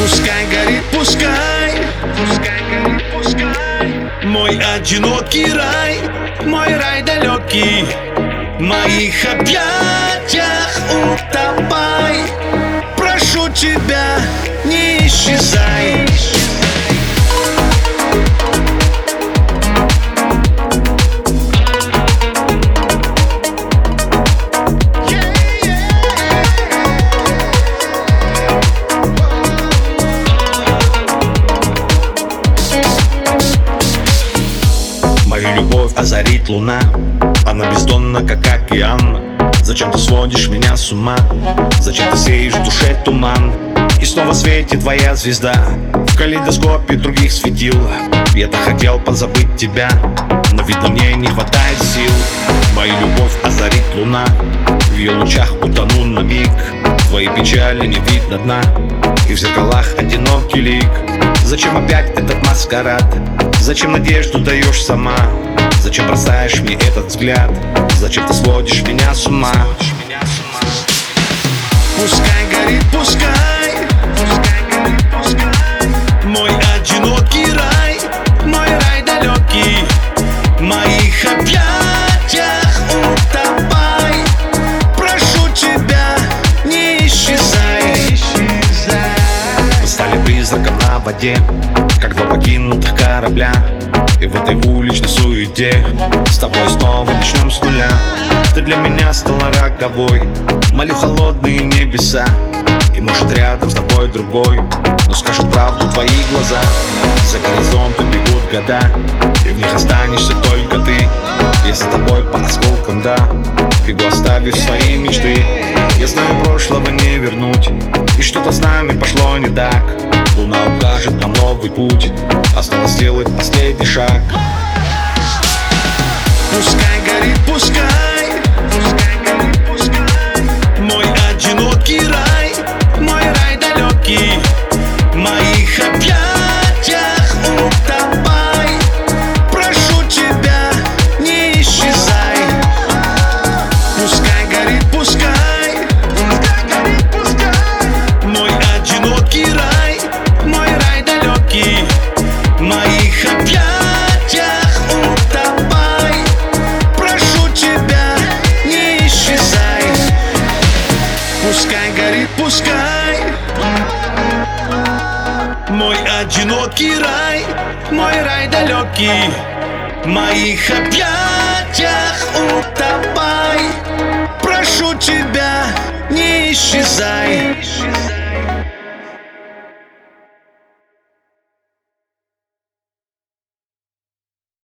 Пускай горит, пускай, пускай горит, пускай. Мой одинокий рай, мой рай далекий, в моих объятиях утопай. Прошу тебя, не исчезай. Мою любовь озарит луна, она бездонна, как океан. Зачем ты сводишь меня с ума? Зачем ты сеешь в душе туман? И снова светит твоя звезда в калейдоскопе других светил. Я-то хотел позабыть тебя, но видно мне не хватает сил. Мою любовь озарит луна, в ее лучах утону на миг. Твоей печали не видно дна, и в зеркалах одинокий лик. Зачем опять этот маскарад? Зачем надежду даешь сама? Зачем бросаешь мне этот взгляд? Зачем ты сводишь меня с ума? Пускай горит, пускай, пускай горит, пускай. Мой одинокий рай, мой рай далекий, в моих объятиях утопай. Прошу тебя, не исчезай. Мы стали призраком на воде, как два покинутых корабля. И в этой уличной суете с тобой снова начнем с нуля. Ты для меня стала роковой, молю холодные небеса. И может рядом с тобой другой, но скажут правду твои глаза. За горизонтом бегут года, и в них останешься только ты. Я за тобой по осколкам, да, бегу, оставив свои мечты. Я знаю, прошлого не вернуть, и что-то с нами пошло не так. Луна укажет нам новый путь, осталось сделать последний шаг. Пускай горит, пускай, пускай горит, пускай. Мой одинокий рай, мой рай далекий, в моих объятиях утопай. Прошу тебя, не исчезай. Пускай горит, пускай, пускай горит, пускай. Мой одинокий рай, мой рай далекий, в моих объятиях утопай. Прошу тебя, не исчезай. Пускай горит, пускай. Мой одинокий рай, мой рай далекий, в моих объятиях утопай. Прошу тебя, не исчезай.